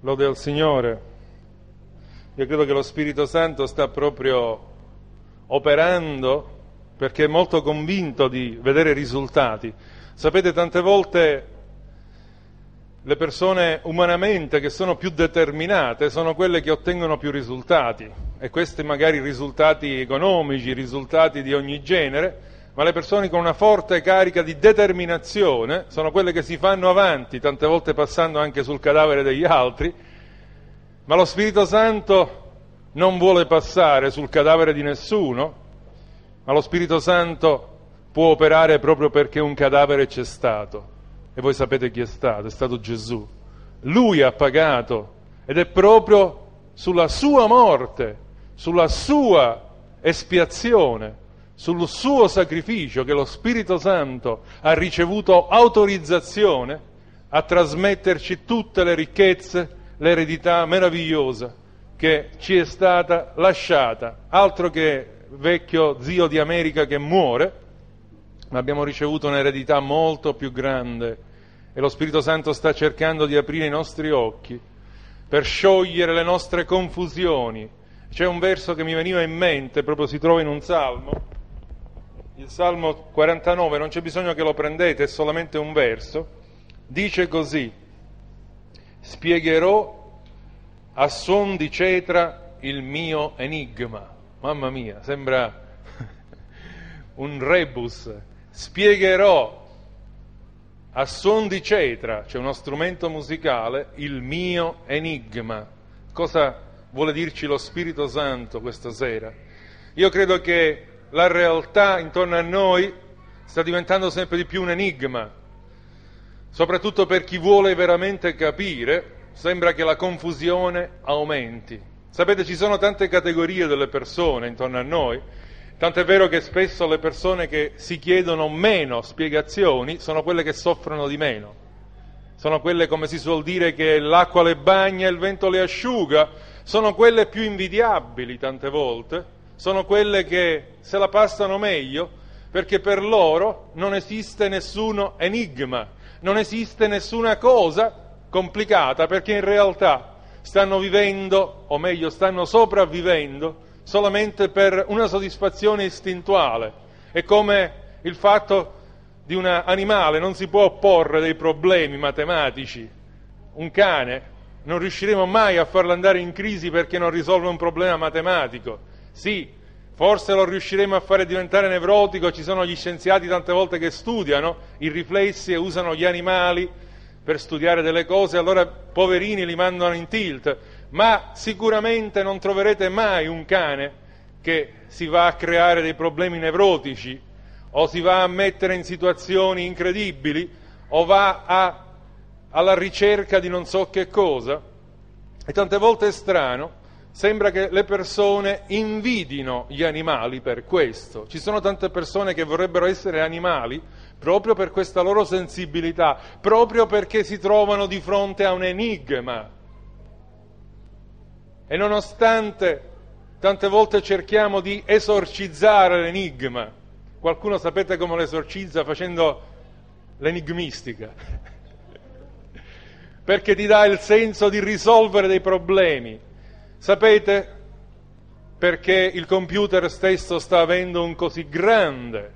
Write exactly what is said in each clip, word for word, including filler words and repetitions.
Lode al Signore. Io credo che lo Spirito Santo sta proprio operando perché è molto convinto di vedere risultati. Sapete, tante volte le persone umanamente che sono più determinate sono quelle che ottengono più risultati, e questi magari risultati economici, risultati di ogni genere, ma le persone con una forte carica di determinazione sono quelle che si fanno avanti, tante volte passando anche sul cadavere degli altri, ma lo Spirito Santo non vuole passare sul cadavere di nessuno, ma lo Spirito Santo può operare proprio perché un cadavere c'è stato. E voi sapete chi è stato? È stato Gesù. Lui ha pagato, ed è proprio sulla sua morte, sulla sua espiazione, sul suo sacrificio che lo Spirito Santo ha ricevuto autorizzazione a trasmetterci tutte le ricchezze, l'eredità meravigliosa che ci è stata lasciata. Altro che vecchio zio di America che muore, ma abbiamo ricevuto un'eredità molto più grande, e lo Spirito Santo sta cercando di aprire i nostri occhi per sciogliere le nostre confusioni. C'è un verso che mi veniva in mente, proprio si trova in un salmo, il Salmo quarantanove, non c'è bisogno che lo prendete, è solamente un verso, dice così: spiegherò a suon di cetra il mio enigma. Mamma mia, sembra un rebus. Spiegherò a suon di cetra, c'è uno strumento musicale, il mio enigma. Cosa vuole dirci lo Spirito Santo questa sera? Io credo che la realtà intorno a noi sta diventando sempre di più un enigma, soprattutto per chi vuole veramente capire. Sembra che la confusione aumenti. Sapete, ci sono tante categorie delle persone intorno a noi, tant'è vero che spesso le persone che si chiedono meno spiegazioni sono quelle che soffrono di meno. Sono quelle, come si suol dire, che l'acqua le bagna e il vento le asciuga, sono quelle più invidiabili tante volte, sono quelle che se la passano meglio perché per loro non esiste nessuno enigma, non esiste nessuna cosa complicata, perché in realtà stanno vivendo, o meglio stanno sopravvivendo, solamente per una soddisfazione istintuale. È come il fatto di un animale, non si può opporre dei problemi matematici. Un cane non riusciremo mai a farlo andare in crisi perché non risolve un problema matematico. Sì, forse lo riusciremo a fare diventare nevrotico, ci sono gli scienziati tante volte che studiano i riflessi e usano gli animali per studiare delle cose, allora poverini li mandano in tilt, ma sicuramente non troverete mai un cane che si va a creare dei problemi nevrotici o si va a mettere in situazioni incredibili o va a, alla ricerca di non so che cosa. E tante volte è strano, sembra che le persone invidino gli animali per questo. Ci sono tante persone che vorrebbero essere animali proprio per questa loro sensibilità, proprio perché si trovano di fronte a un enigma. E nonostante tante volte cerchiamo di esorcizzare l'enigma, qualcuno sapete come lo esorcizza? Facendo l'enigmistica, perché ti dà il senso di risolvere dei problemi. Sapete perché il computer stesso sta avendo un così grande,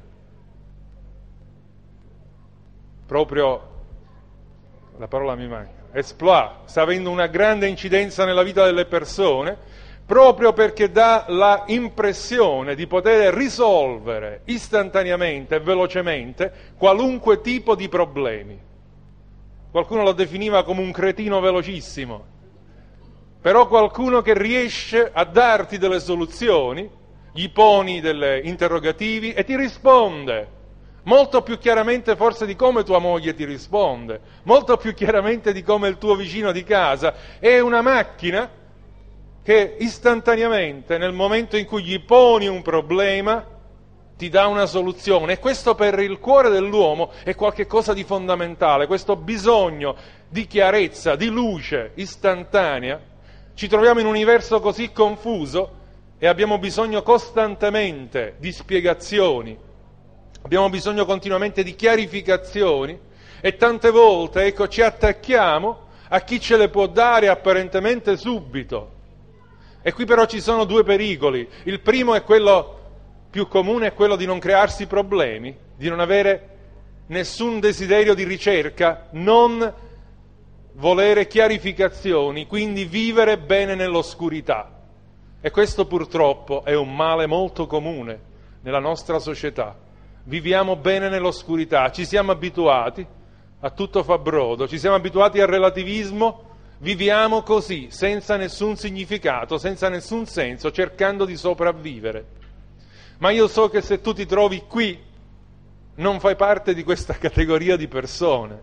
proprio la parola mi manca, exploit, sta avendo una grande incidenza nella vita delle persone, proprio perché dà la impressione di poter risolvere istantaneamente e velocemente qualunque tipo di problemi. Qualcuno lo definiva come un cretino velocissimo, però qualcuno che riesce a darti delle soluzioni, gli poni degli interrogativi e ti risponde. Molto più chiaramente forse di come tua moglie ti risponde, molto più chiaramente di come il tuo vicino di casa. È una macchina che istantaneamente, nel momento in cui gli poni un problema, ti dà una soluzione. E questo per il cuore dell'uomo è qualcosa di fondamentale, questo bisogno di chiarezza, di luce istantanea. Ci troviamo in un universo così confuso e abbiamo bisogno costantemente di spiegazioni. Abbiamo bisogno continuamente di chiarificazioni e tante volte, ecco, ci attacchiamo a chi ce le può dare apparentemente subito. E qui però ci sono due pericoli. Il primo è quello più comune, è quello di non crearsi problemi, di non avere nessun desiderio di ricerca, non volere chiarificazioni, quindi vivere bene nell'oscurità. E questo purtroppo è un male molto comune nella nostra società. Viviamo bene nell'oscurità, ci siamo abituati, a tutto fa brodo, ci siamo abituati al relativismo, viviamo così, senza nessun significato, senza nessun senso, cercando di sopravvivere. Ma io so che se tu ti trovi qui, non fai parte di questa categoria di persone.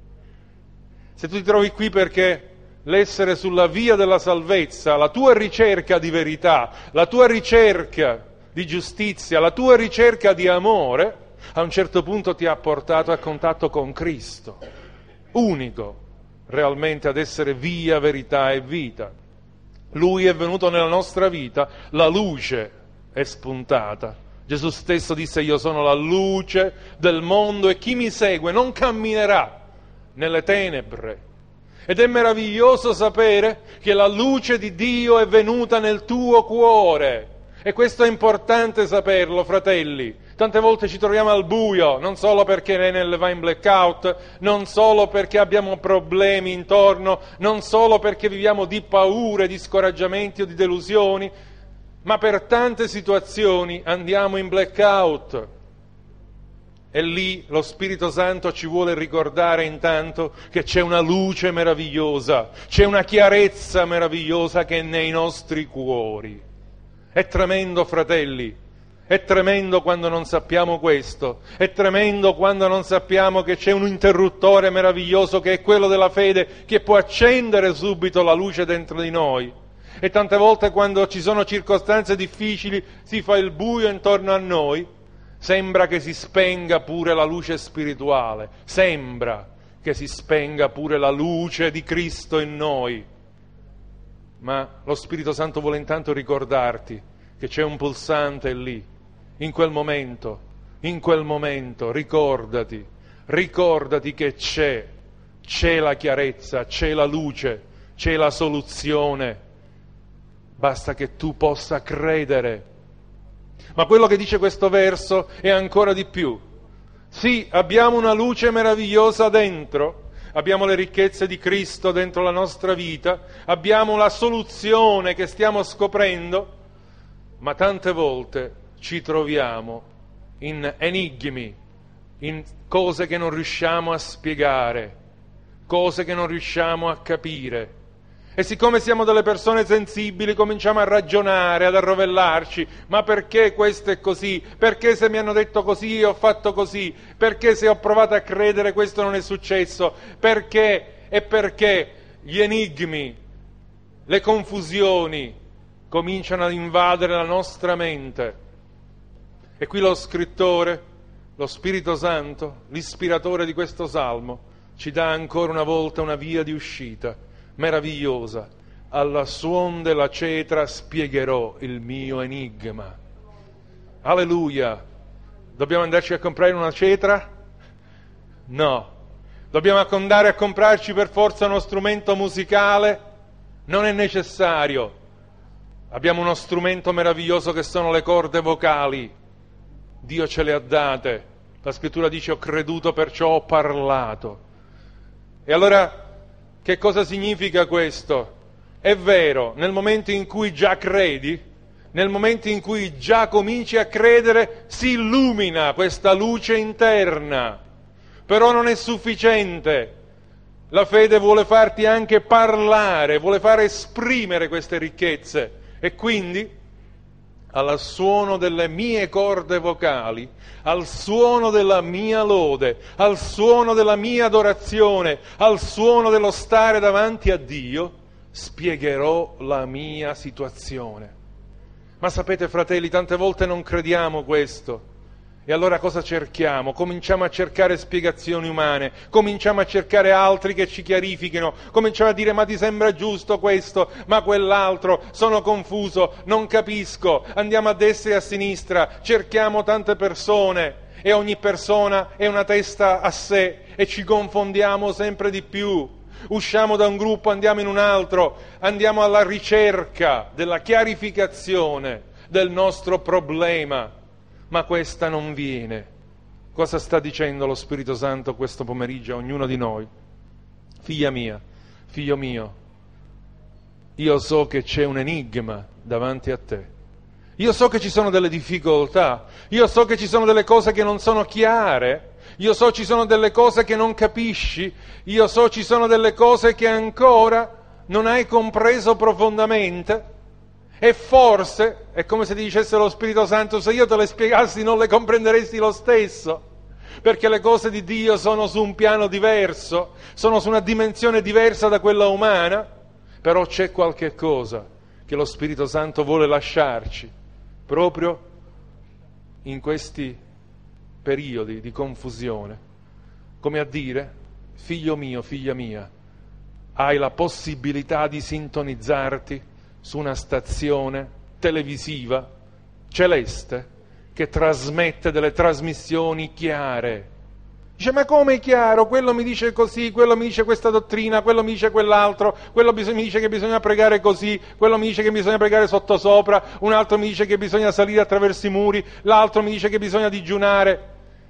Se tu ti trovi qui perché l'essere sulla via della salvezza, la tua ricerca di verità, la tua ricerca di giustizia, la tua ricerca di amore, a un certo punto ti ha portato a contatto con Cristo, unico realmente ad essere via, verità e vita. Lui è venuto nella nostra vita, la luce è spuntata. Gesù stesso disse: io sono la luce del mondo e chi mi segue non camminerà nelle tenebre. Ed è meraviglioso sapere che la luce di Dio è venuta nel tuo cuore. E questo è importante saperlo, fratelli. Tante volte ci troviamo al buio, non solo perché l'Enel va in blackout, non solo perché abbiamo problemi intorno, non solo perché viviamo di paure, di scoraggiamenti o di delusioni, ma per tante situazioni andiamo in blackout. E lì lo Spirito Santo ci vuole ricordare intanto che c'è una luce meravigliosa, c'è una chiarezza meravigliosa che è nei nostri cuori. È tremendo, fratelli, è tremendo quando non sappiamo questo, è tremendo quando non sappiamo che c'è un interruttore meraviglioso che è quello della fede, che può accendere subito la luce dentro di noi. E tante volte quando ci sono circostanze difficili, si fa il buio intorno a noi, sembra che si spenga pure la luce spirituale, sembra che si spenga pure la luce di Cristo in noi. Ma lo Spirito Santo vuole intanto ricordarti che c'è un pulsante lì, in quel momento, in quel momento, ricordati, ricordati che c'è, c'è la chiarezza, c'è la luce, c'è la soluzione, basta che tu possa credere. Ma quello che dice questo verso è ancora di più. Sì, abbiamo una luce meravigliosa dentro, abbiamo le ricchezze di Cristo dentro la nostra vita, abbiamo la soluzione che stiamo scoprendo, ma tante volte ci troviamo in enigmi, in cose che non riusciamo a spiegare, cose che non riusciamo a capire. E siccome siamo delle persone sensibili, cominciamo a ragionare, ad arrovellarci. Ma perché questo è così? Perché se mi hanno detto così io ho fatto così? Perché se ho provato a credere questo non è successo? Perché e perché gli enigmi, le confusioni cominciano ad invadere la nostra mente. E qui lo scrittore, lo Spirito Santo, l'ispiratore di questo Salmo, ci dà ancora una volta una via di uscita meravigliosa. Alla suon della cetra spiegherò il mio enigma. Alleluia! Dobbiamo andarci a comprare una cetra? No. Dobbiamo andare a comprarci per forza uno strumento musicale? Non è necessario. Abbiamo uno strumento meraviglioso che sono le corde vocali. Dio ce le ha date. La Scrittura dice: ho creduto, perciò ho parlato. E allora che cosa significa questo? È vero, nel momento in cui già credi, nel momento in cui già cominci a credere, si illumina questa luce interna. Però non è sufficiente. La fede vuole farti anche parlare, vuole far esprimere queste ricchezze. E quindi, al suono delle mie corde vocali, al suono della mia lode, al suono della mia adorazione, al suono dello stare davanti a Dio, spiegherò la mia situazione. Ma sapete, fratelli, tante volte non crediamo questo. E allora cosa cerchiamo? Cominciamo a cercare spiegazioni umane, cominciamo a cercare altri che ci chiarifichino, cominciamo a dire: ma ti sembra giusto questo, ma quell'altro, sono confuso, non capisco, andiamo a destra e a sinistra, cerchiamo tante persone e ogni persona è una testa a sé e ci confondiamo sempre di più. usciamo da un gruppo, andiamo in un altro, andiamo alla ricerca della chiarificazione del nostro problema, ma questa non viene. Cosa sta dicendo lo Spirito Santo questo pomeriggio a ognuno di noi? Figlia mia, figlio mio, io so che c'è un enigma davanti a te. Io so che ci sono delle difficoltà, io so che ci sono delle cose che non sono chiare, io so ci sono delle cose che non capisci, io so ci sono delle cose che ancora non hai compreso profondamente e forse è come se ti dicesse lo Spirito Santo: se io te le spiegassi non le comprenderesti lo stesso, perché le cose di Dio sono su un piano diverso, sono su una dimensione diversa da quella umana, però c'è qualche cosa che lo Spirito Santo vuole lasciarci proprio in questi periodi di confusione, come a dire: figlio mio, figlia mia, hai la possibilità di sintonizzarti su una stazione televisiva celeste che trasmette delle trasmissioni chiare. Dice: ma come chiaro? Quello mi dice così, quello mi dice questa dottrina, quello mi dice quell'altro, quello mi dice che bisogna pregare così, quello mi dice che bisogna pregare sottosopra, un altro mi dice che bisogna salire attraverso i muri, l'altro mi dice che bisogna digiunare.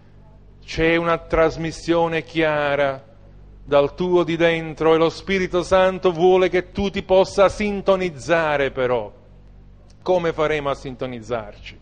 C'è una trasmissione chiara dal tuo di dentro e lo Spirito Santo vuole che tu ti possa sintonizzare. Però come faremo a sintonizzarci?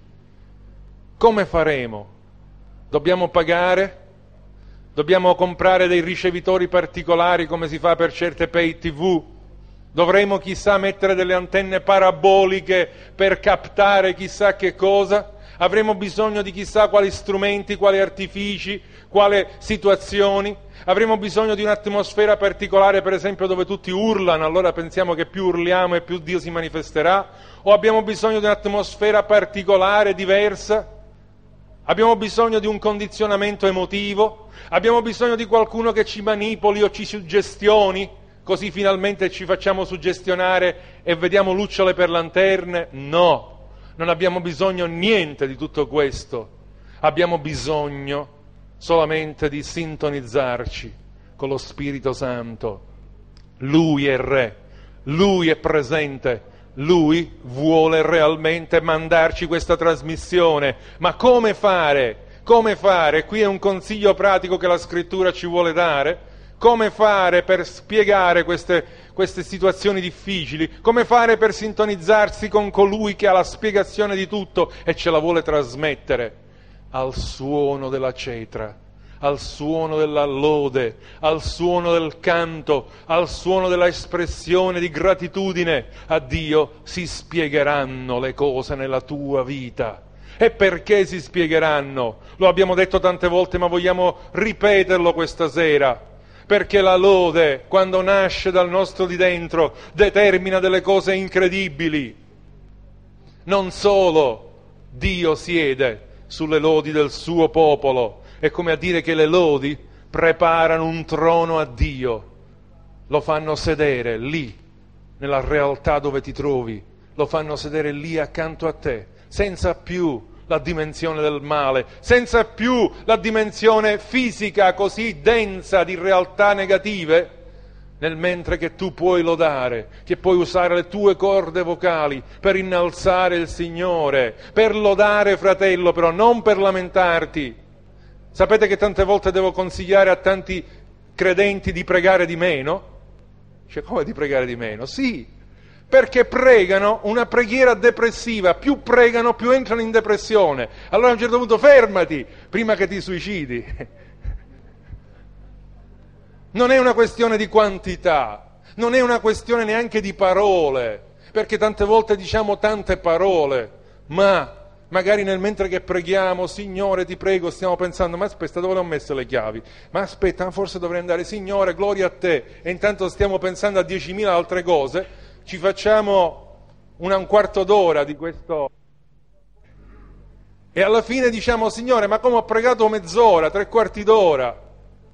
Come faremo? Dobbiamo pagare? Dobbiamo comprare dei ricevitori particolari come si fa per certe pay tivù? Dovremo chissà mettere delle antenne paraboliche per captare chissà che cosa? Avremo bisogno di chissà quali strumenti, quali artifici, quali situazioni? Avremo bisogno di un'atmosfera particolare, per esempio, dove tutti urlano, allora pensiamo che più urliamo e più Dio si manifesterà? O abbiamo bisogno di un'atmosfera particolare, diversa? Abbiamo bisogno di un condizionamento emotivo? Abbiamo bisogno di qualcuno che ci manipoli o ci suggestioni, così finalmente ci facciamo suggestionare e vediamo lucciole per lanterne? No, non abbiamo bisogno niente di tutto questo. Abbiamo bisogno solamente di sintonizzarci con lo Spirito Santo. Lui è Re, Lui è presente, Lui vuole realmente mandarci questa trasmissione. Ma come fare? Come fare? Qui è un consiglio pratico che la Scrittura ci vuole dare. Come fare per spiegare queste, queste situazioni difficili? Come fare per sintonizzarsi con colui che ha la spiegazione di tutto e ce la vuole trasmettere? Al suono della cetra, al suono della lode, al suono del canto, al suono della espressione di gratitudine a Dio si spiegheranno le cose nella tua vita. E perché si spiegheranno? Lo abbiamo detto tante volte, ma vogliamo ripeterlo questa sera. Perché la lode, quando nasce dal nostro di dentro, determina delle cose incredibili. Non solo Dio siede sulle lodi del suo popolo, è come a dire che le lodi preparano un trono a Dio, lo fanno sedere lì, nella realtà dove ti trovi, lo fanno sedere lì accanto a te, senza più la dimensione del male, senza più la dimensione fisica così densa di realtà negative, nel mentre che tu puoi lodare, che puoi usare le tue corde vocali per innalzare il Signore, per lodare, fratello, però non per lamentarti. Sapete che tante volte devo consigliare a tanti credenti di pregare di meno? Cioè, come di pregare di meno? Sì, perché pregano una preghiera depressiva, più pregano più entrano in depressione. Allora a un certo punto fermati prima che ti suicidi. Non è una questione di quantità, non è una questione neanche di parole, perché tante volte diciamo tante parole, ma magari nel mentre che preghiamo, Signore ti prego, stiamo pensando, ma aspetta, dove le ho messe le chiavi? Ma aspetta, forse dovrei andare, Signore, gloria a te, e intanto stiamo pensando a diecimila altre cose, ci facciamo una, un quarto d'ora di questo, e alla fine diciamo, Signore, ma come ho pregato mezz'ora, tre quarti d'ora?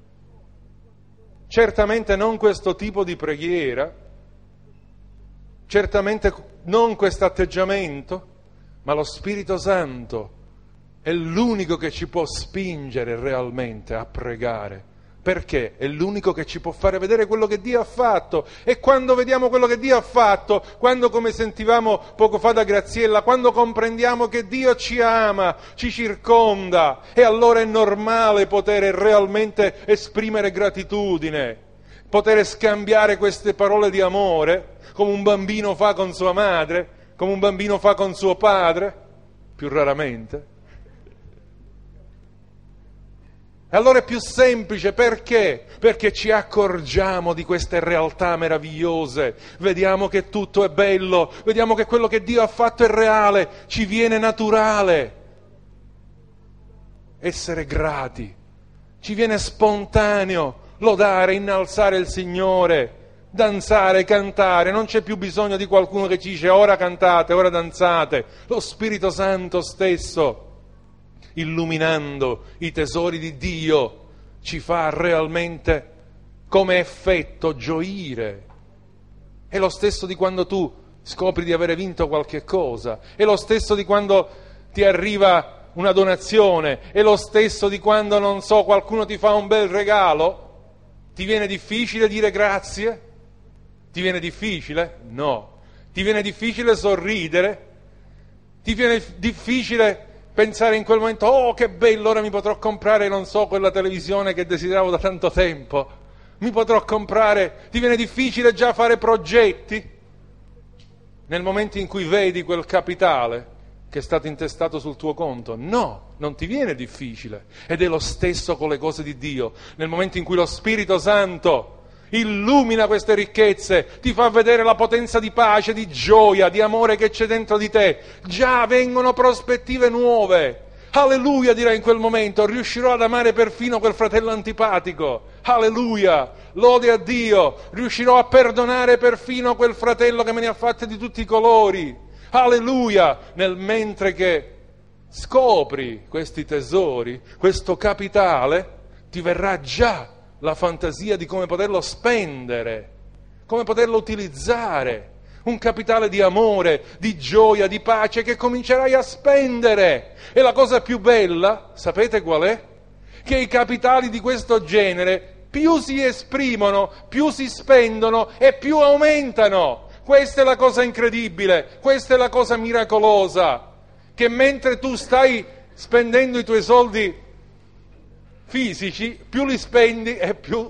Certamente non questo tipo di preghiera, certamente non questo atteggiamento, ma lo Spirito Santo è l'unico che ci può spingere realmente a pregare Perché? È l'unico che ci può fare vedere quello che Dio ha fatto. E quando vediamo quello che Dio ha fatto, quando, come sentivamo poco fa da Graziella, quando comprendiamo che Dio ci ama, ci circonda, e allora è normale poter realmente esprimere gratitudine, poter scambiare queste parole di amore, come un bambino fa con sua madre, come un bambino fa con suo padre, più raramente. E allora è più semplice, perché? Perché ci accorgiamo di queste realtà meravigliose, vediamo che tutto è bello, vediamo che quello che Dio ha fatto è reale, ci viene naturale essere grati, ci viene spontaneo lodare, innalzare il Signore, danzare, cantare, non c'è più bisogno di qualcuno che ci dice ora cantate, ora danzate, lo Spirito Santo stesso, illuminando i tesori di Dio, ci fa realmente come effetto gioire. È lo stesso di quando tu scopri di avere vinto qualche cosa, è lo stesso di quando ti arriva una donazione, è lo stesso di quando, non so, qualcuno ti fa un bel regalo. Ti viene difficile dire grazie? Ti viene difficile? No. Ti viene difficile sorridere? Ti viene difficile pensare in quel momento, oh che bello, ora mi potrò comprare, non so, quella televisione che desideravo da tanto tempo, mi potrò comprare, ti viene difficile già fare progetti? Nel momento in cui vedi quel capitale che è stato intestato sul tuo conto, no, non ti viene difficile. Ed è lo stesso con le cose di Dio. Nel momento in cui lo Spirito Santo illumina queste ricchezze, ti fa vedere la potenza di pace, di gioia, di amore che c'è dentro di te, già vengono prospettive nuove. Alleluia, direi in quel momento, riuscirò ad amare perfino quel fratello antipatico. Alleluia, lode a Dio, riuscirò a perdonare perfino quel fratello che me ne ha fatte di tutti i colori. Alleluia, nel mentre che scopri questi tesori, questo capitale, ti verrà già la fantasia di come poterlo spendere, come poterlo utilizzare, un capitale di amore, di gioia, di pace che comincerai a spendere. E la cosa più bella, sapete qual è? Che i capitali di questo genere più si esprimono, più si spendono e più aumentano. Questa è la cosa incredibile, questa è la cosa miracolosa, che mentre tu stai spendendo i tuoi soldi fisici, più li spendi e più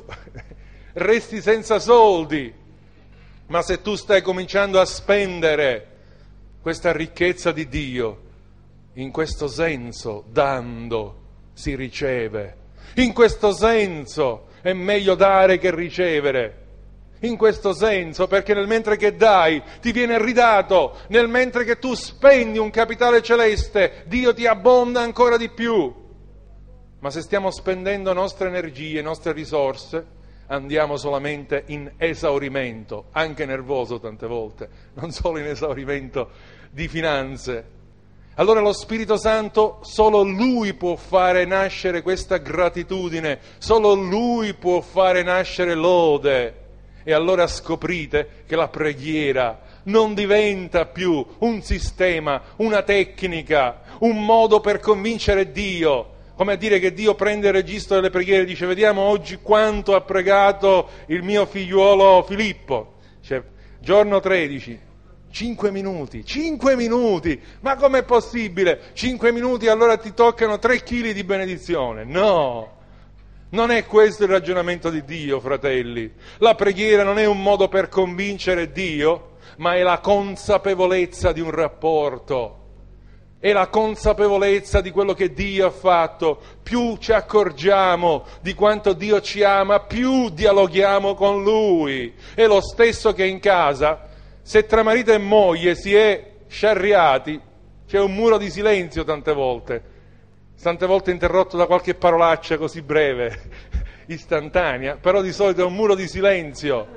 resti senza soldi. Ma se tu stai cominciando a spendere questa ricchezza di Dio, in questo senso, dando, si riceve. In questo senso è meglio dare che ricevere. In questo senso, perché nel mentre che dai ti viene ridato, nel mentre che tu spendi un capitale celeste, Dio ti abbonda ancora di più. Ma se stiamo spendendo nostre energie, nostre risorse, andiamo solamente in esaurimento, anche nervoso tante volte, non solo in esaurimento di finanze. Allora lo Spirito Santo, solo Lui può fare nascere questa gratitudine, solo Lui può fare nascere lode. E allora scoprite che la preghiera non diventa più un sistema, una tecnica, un modo per convincere Dio. Come a dire che Dio prende il registro delle preghiere e dice vediamo oggi quanto ha pregato il mio figliuolo Filippo. Cioè, giorno tredici, cinque minuti, cinque minuti, ma com'è possibile? cinque minuti allora ti toccano tre chili di benedizione? No, non è questo il ragionamento di Dio, fratelli. La preghiera non è un modo per convincere Dio, ma è la consapevolezza di un rapporto. È la consapevolezza di quello che Dio ha fatto. Più ci accorgiamo di quanto Dio ci ama, più dialoghiamo con Lui. È lo stesso che in casa, se tra marito e moglie si è sciarriati, c'è un muro di silenzio tante volte, tante volte interrotto da qualche parolaccia così breve, istantanea, però di solito è un muro di silenzio.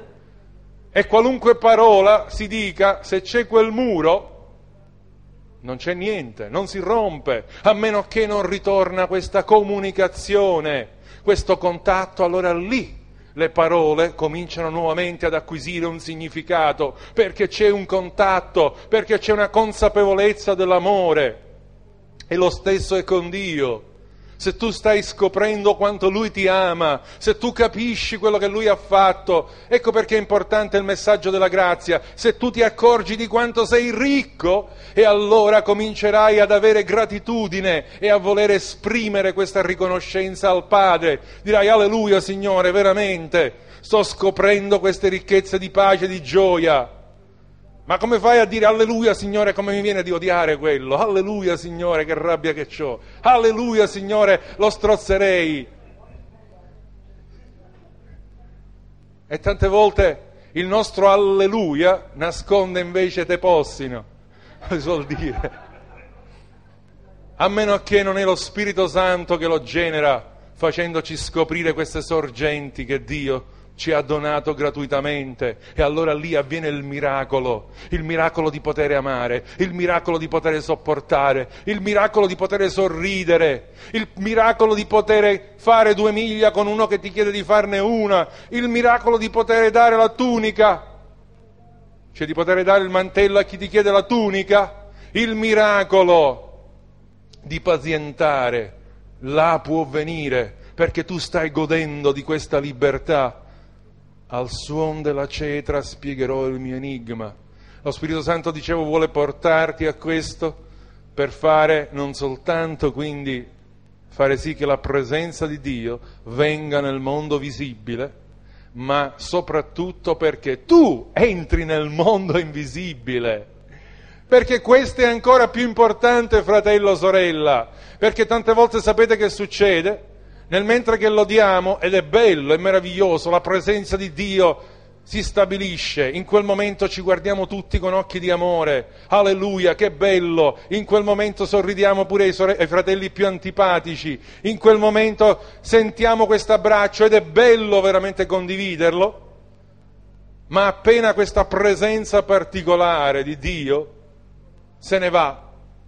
E qualunque parola si dica, se c'è quel muro, non c'è niente, non si rompe, a meno che non ritorna questa comunicazione, questo contatto, allora lì le parole cominciano nuovamente ad acquisire un significato, perché c'è un contatto, perché c'è una consapevolezza dell'amore. E lo stesso è con Dio. se tu stai scoprendo quanto Lui ti ama, se tu capisci quello che Lui ha fatto, ecco perché è importante il messaggio della grazia, se tu ti accorgi di quanto sei ricco, e allora comincerai ad avere gratitudine e a voler esprimere questa riconoscenza al Padre. Dirai: alleluia Signore, veramente sto scoprendo queste ricchezze di pace e di gioia. Ma come fai a dire alleluia Signore, come mi viene di odiare quello? Alleluia Signore, che rabbia che c'ho. Alleluia Signore, lo strozzerei. E tante volte il nostro alleluia nasconde invece te possino, si suol dire. A meno che non è lo Spirito Santo che lo genera, facendoci scoprire queste sorgenti che Dio ci ha donato gratuitamente, e allora lì avviene il miracolo, il miracolo di poter amare, il miracolo di poter sopportare, il miracolo di poter sorridere, il miracolo di poter fare due miglia con uno che ti chiede di farne una, il miracolo di poter dare la tunica, cioè di poter dare il mantello a chi ti chiede la tunica, il miracolo di pazientare, là può venire, perché tu stai godendo di questa libertà. Al suon della cetra spiegherò il mio enigma. Lo Spirito Santo, dicevo, vuole portarti a questo per fare non soltanto quindi fare sì che la presenza di Dio venga nel mondo visibile, ma soprattutto perché tu entri nel mondo invisibile. Perché questo è ancora più importante, fratello, sorella, perché tante volte sapete che succede? Nel mentre che lodiamo, ed è bello, è meraviglioso, la presenza di Dio si stabilisce, in quel momento ci guardiamo tutti con occhi di amore, alleluia, che bello, in quel momento sorridiamo pure ai, sore- ai fratelli più antipatici, in quel momento sentiamo questo abbraccio ed è bello veramente condividerlo, ma appena questa presenza particolare di Dio se ne va,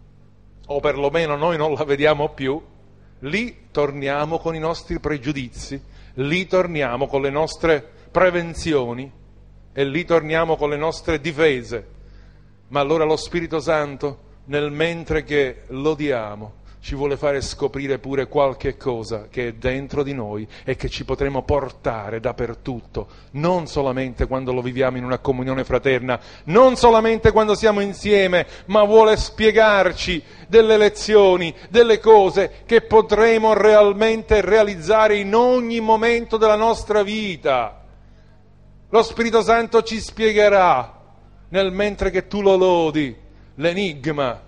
o perlomeno noi non la vediamo più, lì torniamo con i nostri pregiudizi, lì torniamo con le nostre prevenzioni e lì torniamo con le nostre difese. Ma allora lo Spirito Santo, nel mentre che lodiamo, ci vuole fare scoprire pure qualche cosa che è dentro di noi e che ci potremo portare dappertutto, non solamente quando lo viviamo in una comunione fraterna, non solamente quando siamo insieme, ma vuole spiegarci delle lezioni, delle cose che potremo realmente realizzare in ogni momento della nostra vita. Lo Spirito Santo ci spiegherà, nel mentre che tu lo lodi, l'enigma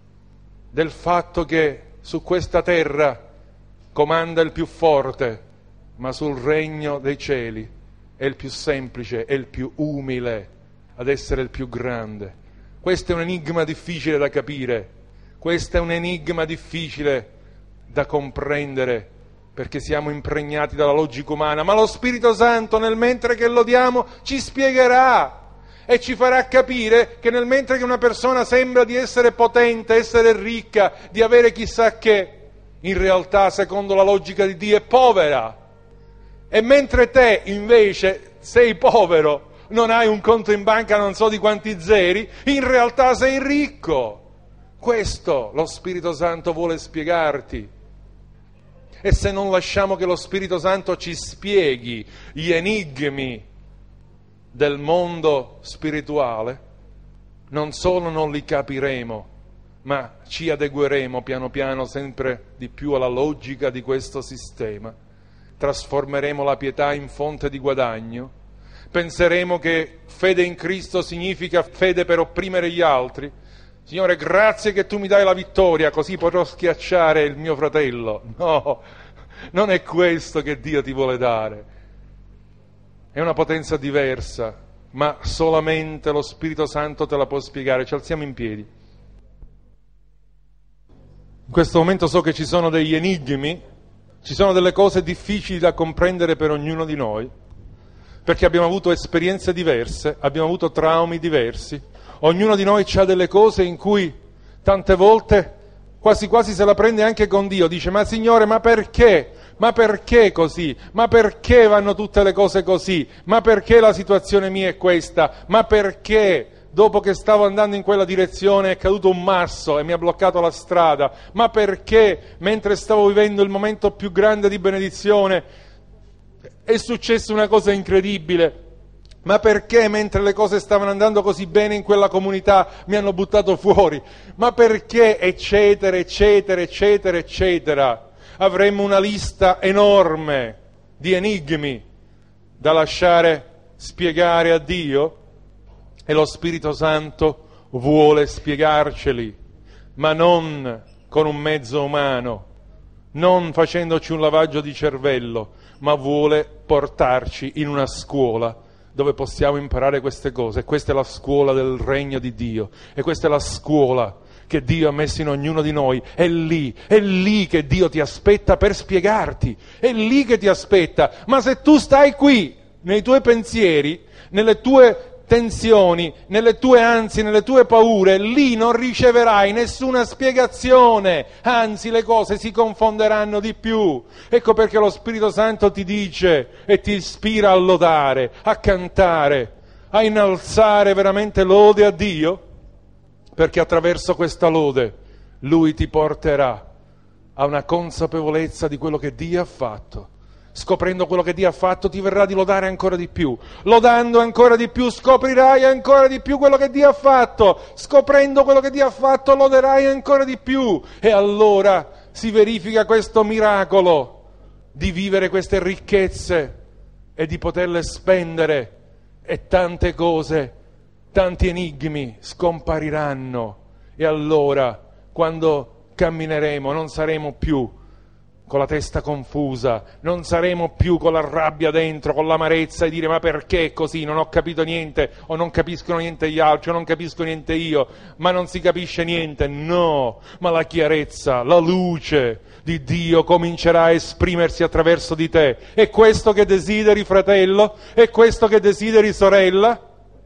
del fatto che su questa terra comanda il più forte, ma sul regno dei cieli è il più semplice, è il più umile ad essere il più grande. Questo è un enigma difficile da capire, questo è un enigma difficile da comprendere, perché siamo impregnati dalla logica umana, ma lo Spirito Santo, nel mentre che lodiamo, ci spiegherà e ci farà capire che nel mentre che una persona sembra di essere potente, essere ricca, di avere chissà che, in realtà, secondo la logica di Dio, è povera. E mentre te, invece, sei povero, non hai un conto in banca non so di quanti zeri, in realtà sei ricco. Questo lo Spirito Santo vuole spiegarti. E se non lasciamo che lo Spirito Santo ci spieghi gli enigmi del mondo spirituale, non solo non li capiremo, ma ci adegueremo piano piano sempre di più alla logica di questo sistema, trasformeremo la pietà in fonte di guadagno, penseremo che fede in Cristo significa fede per opprimere gli altri. Signore, grazie che tu mi dai la vittoria, così potrò schiacciare il mio fratello. No, non è questo che Dio ti vuole dare. È una potenza diversa, ma solamente lo Spirito Santo te la può spiegare. Ci alziamo in piedi. In questo momento so che ci sono degli enigmi, ci sono delle cose difficili da comprendere per ognuno di noi, perché abbiamo avuto esperienze diverse, abbiamo avuto traumi diversi. Ognuno di noi ha delle cose in cui tante volte quasi quasi se la prende anche con Dio. Dice: ma Signore, ma perché? Ma perché così? Ma perché vanno tutte le cose così? Ma perché la situazione mia è questa? Ma perché? dopo che stavo andando in quella direzione è caduto un masso e mi ha bloccato la strada? Ma perché mentre stavo vivendo il momento più grande di benedizione è successa una cosa incredibile? Ma perché mentre le cose stavano andando così bene in quella comunità mi hanno buttato fuori? Ma perché? Eccetera, eccetera, eccetera, eccetera. Avremmo una lista enorme di enigmi da lasciare spiegare a Dio e lo Spirito Santo vuole spiegarceli, ma non con un mezzo umano, non facendoci un lavaggio di cervello, ma vuole portarci in una scuola dove possiamo imparare queste cose. E questa è la scuola del regno di Dio, e questa è la scuola che Dio ha messo in ognuno di noi. È lì, è lì che Dio ti aspetta per spiegarti, è lì che ti aspetta. Ma se tu stai qui, nei tuoi pensieri, nelle tue tensioni, nelle tue ansie, nelle tue paure, lì non riceverai nessuna spiegazione, anzi le cose si confonderanno di più. Ecco perché lo Spirito Santo ti dice e ti ispira a lodare, a cantare, a innalzare veramente lode a Dio, perché attraverso questa lode Lui ti porterà a una consapevolezza di quello che Dio ha fatto. Scoprendo quello che Dio ha fatto ti verrà di lodare ancora di più. Lodando ancora di più scoprirai ancora di più quello che Dio ha fatto. Scoprendo quello che Dio ha fatto loderai ancora di più. E allora si verifica questo miracolo di vivere queste ricchezze e di poterle spendere, e tante cose, tanti enigmi scompariranno. E allora, quando cammineremo, non saremo più con la testa confusa, non saremo più con la rabbia dentro, con l'amarezza e dire ma perché è così, non ho capito niente, o non capiscono niente gli altri, o non capisco niente io, ma non si capisce niente. No, ma la chiarezza, la luce di Dio comincerà a esprimersi attraverso di te. È questo che desideri, fratello? È questo che desideri, sorella?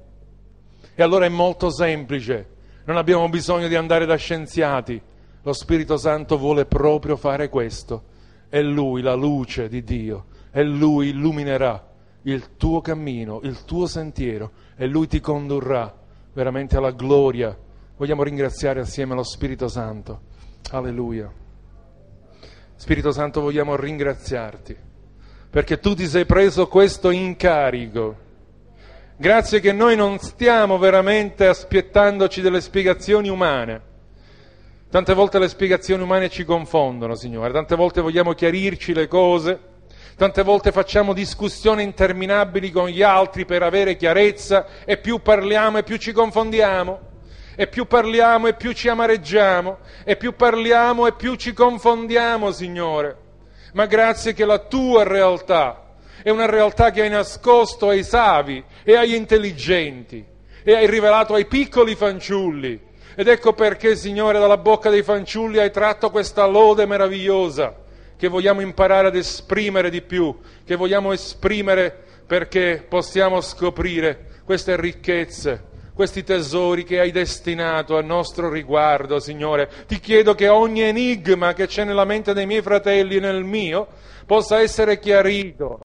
E allora è molto semplice, non abbiamo bisogno di andare da scienziati. Lo Spirito Santo vuole proprio fare questo. È Lui, la luce di Dio, e Lui illuminerà il tuo cammino, il tuo sentiero, e Lui ti condurrà veramente alla gloria. Vogliamo ringraziare assieme lo Spirito Santo. Alleluia. Spirito Santo, vogliamo ringraziarti, perché tu ti sei preso questo incarico. Grazie che noi non stiamo veramente aspettandoci delle spiegazioni umane. Tante volte le spiegazioni umane ci confondono, Signore, tante volte vogliamo chiarirci le cose, tante volte facciamo discussioni interminabili con gli altri per avere chiarezza, e più parliamo e più ci confondiamo, e più parliamo e più ci amareggiamo, e più parliamo e più ci confondiamo, Signore. Ma grazie che la tua realtà è una realtà che hai nascosto ai savi e agli intelligenti, e hai rivelato ai piccoli fanciulli. Ed ecco perché, Signore, dalla bocca dei fanciulli hai tratto questa lode meravigliosa che vogliamo imparare ad esprimere di più, che vogliamo esprimere perché possiamo scoprire queste ricchezze, questi tesori che hai destinato a nostro riguardo, Signore. Ti chiedo che ogni enigma che c'è nella mente dei miei fratelli e nel mio possa essere chiarito,